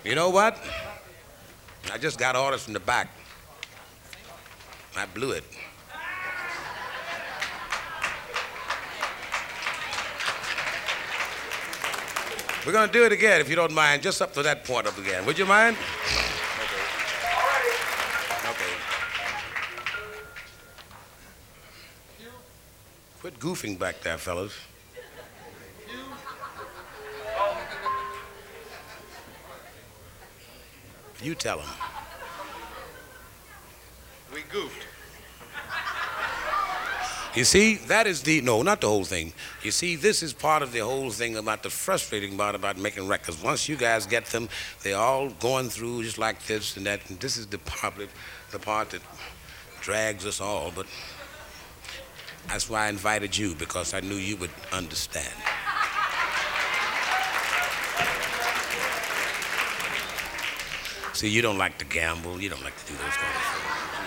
You know what? I just got orders from the back. I blew it. We're going to do it again, if you don't mind, just up to that point up again. Would you mind? Okay. Quit goofing back there, fellas. You tell them. We goofed. You see, that is no, not the whole thing. You see, this is part of the whole thing about the frustrating part about making records. Once you guys get them, they're all going through just like this and that, and this is the part that drags us all, but that's why I invited you, because I knew you would understand. See, you don't like to gamble, you don't like to do those kind of things.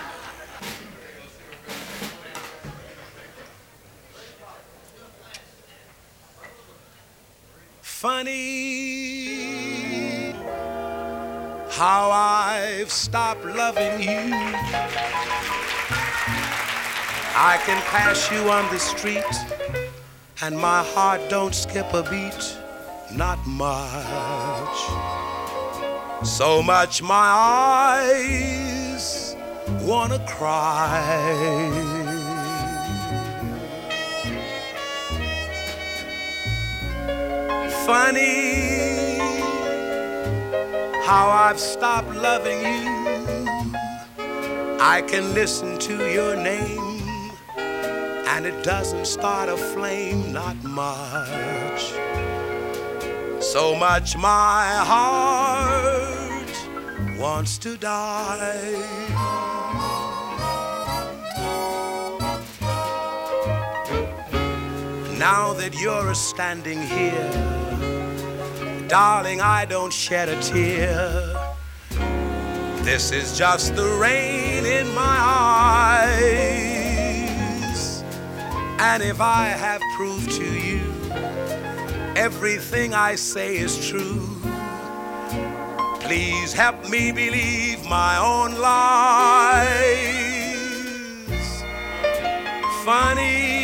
Funny how I've stopped loving you. I can pass you on the street and my heart don't skip a beat, not much. So much my eyes wanna cry. Funny how I've stopped loving you. I can listen to your name and it doesn't start a flame, not much. So much my heart wants to die. Now that you're standing here, darling, I don't shed a tear. This is just the rain in my eyes. And if I have proved to you everything I say is true, please help me believe my own lies. Funny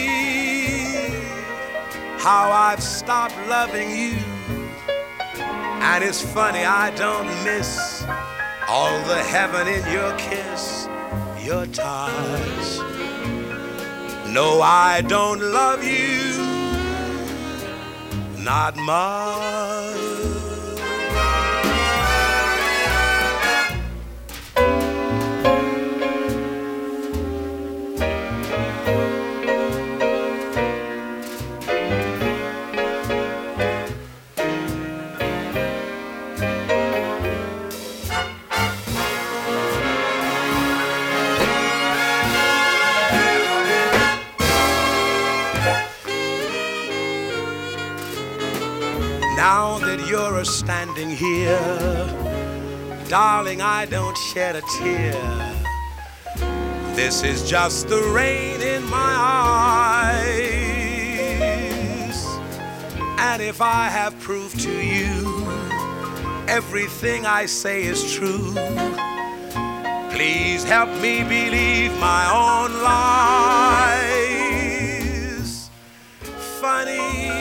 how I've stopped loving you. And it's funny I don't miss all the heaven in your kiss, your touch. No, I don't love you, not much. Now that you're standing here, darling, I don't shed a tear. This is just the rain in my eyes. And if I have proved to you everything I say is true, please help me believe my own lies. Funny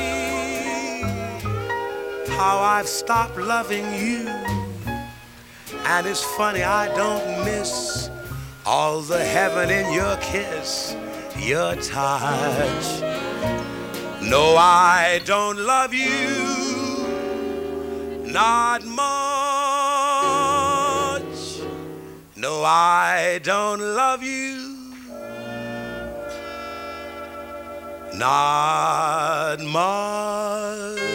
how I've stopped loving you. And it's funny I don't miss all the heaven in your kiss, your touch. No, I don't love you, not much. No, I don't love you, not much.